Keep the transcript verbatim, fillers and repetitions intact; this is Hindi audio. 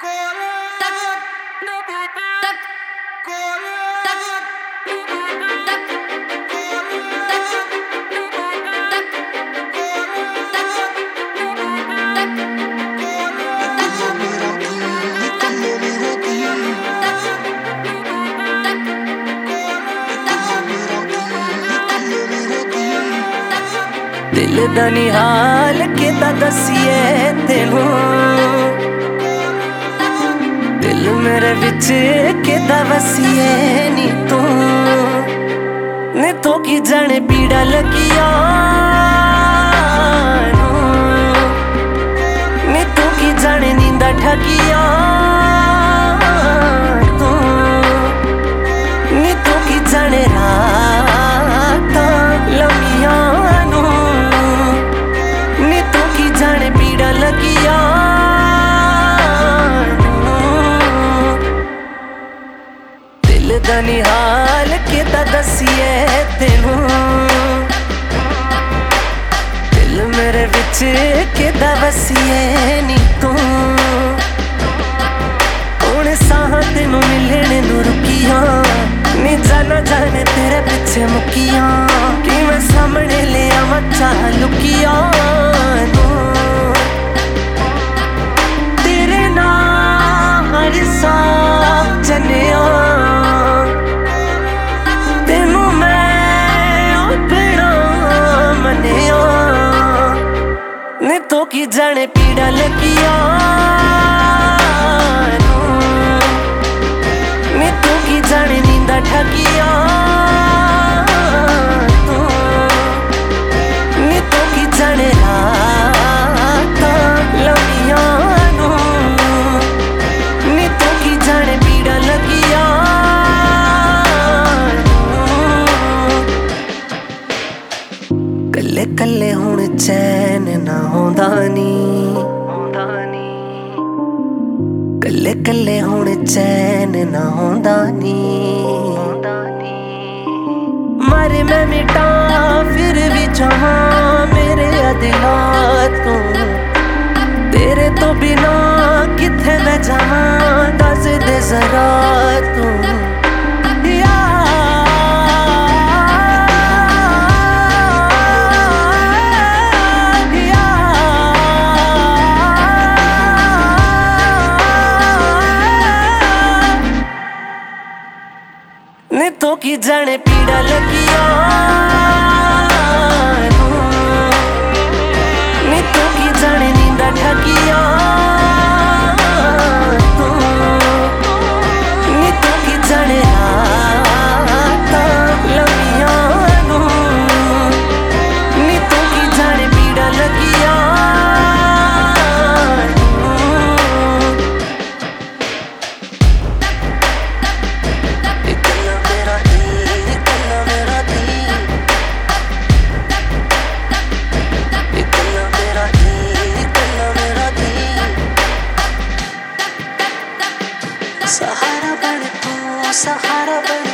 दिल दा निहाल किदा दसिए तेनू, दिल मेरे विच किदा वसिए नी तू। नी तो की जाने पीड़ा लगिया, नी तो की जाने नींदा ठगिया तू, नी तो की जाने रात लमिया पीड़ा लगिया। दिल दा निहाल किदा दसिए तेनू, दिल मेरे विच किदा वसिए नी तू। हुण साह तेनू मिलने नू रुकिया, नी जाना जाने तेरे पिछे मुकिया। कि मैं सामने ले आवां चाह लुकिया नू, तेनू मैं अपना मनिया। नी तो की जाने पीड़ा लगिया, नी तो की जाने नींदा ठगिया तू, नी तो की जाने रात लमिया नू, नी तो की जाने पीड़ा लगिया। कल्ले कल्ले हुण चैन ना होंदा नी, कल्ले कल्ले हुण चैन ना होंदा नी। मारे मैं मिटा फिर भी चाहां मेरे दिला तू, तेरे तो बिना किथे मैं जावां दस दे जरा तू। नी तो की जाने पीड़ा लगिया, नी तो की जाने नींदा ठगिया तू, नी तो की जाने रात लमिया नू, नी तो की जाने पीड़ा लगिया। सहारा बन तू, सहारा बन